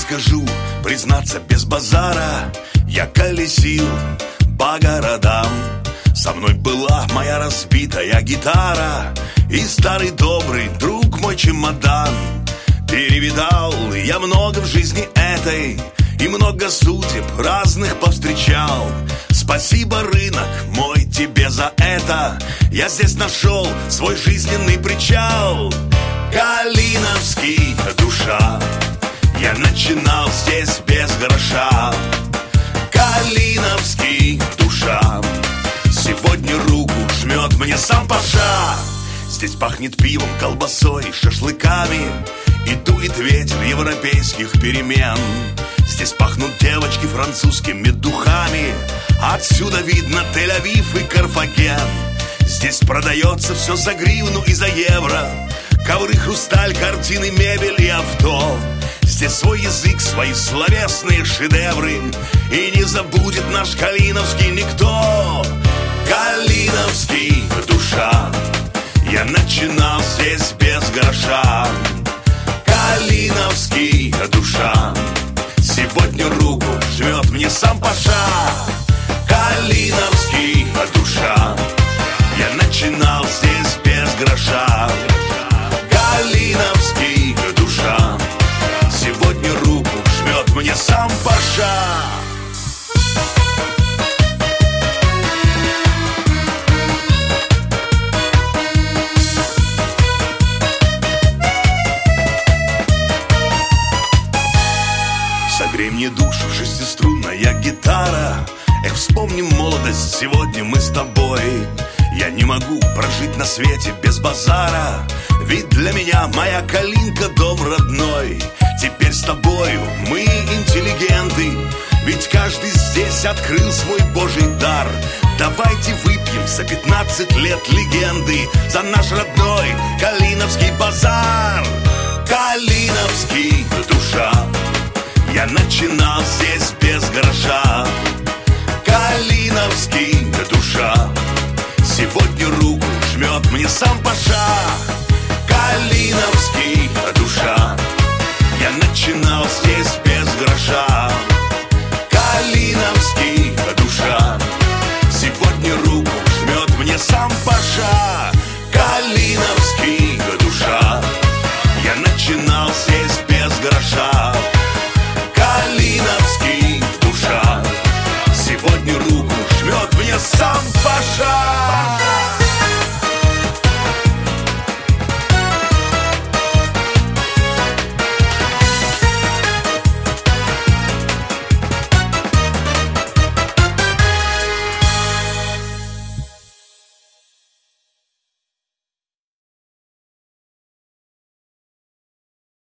скажу, признаться без базара, я колесил по городам. Со мной была моя разбитая гитара и старый добрый друг мой чемодан. Перевидал я много в жизни этой и много судеб разных повстречал. Спасибо, рынок мой, тебе за это. Я здесь нашел свой жизненный причал. Калиновский, душа, я начинал здесь без гроша. Калиновский, душа, сегодня руку жмет мне сам Паша. Здесь пахнет пивом, колбасой, шашлыками, и дует ветер европейских перемен. Здесь пахнут девочки французскими духами, отсюда видно Тель-Авив и Карфаген. Здесь продается все за гривну и за евро: ковры, хрусталь, картины, мебель и авто. Здесь свой язык, свои словесные шедевры, и не забудет наш Калиновский никто. Калиновский, душа, я начинал здесь без гроша. Калиновский, душа, сегодня руку жмет мне сам Паша. Калиновский, душа, я начинал здесь без гроша. Калиновский, душа, сегодня руку жмет мне сам Паша. Согрей мне душу, шестиструнная гитара. Эх, вспомним молодость, сегодня мы с тобой. Я не могу прожить на свете без базара, ведь для меня моя Калинка дом родной. Теперь с тобою мы интеллигенты, ведь каждый здесь открыл свой божий дар. Давайте выпьем за 15 лет легенды, за наш родной Калиновский базар. Калиновский, душа, я начинал здесь без гроша. Калиновский, душа, сегодня руку жмет мне сам Паша. Калиновский, душа, я начинал здесь без гроша. Калиновский, душа, сегодня руку жмет мне сам Паша. Калиновский, душа, я начинал здесь без гроша. Калиновский, душа, сегодня руку жмет мне сам Паша.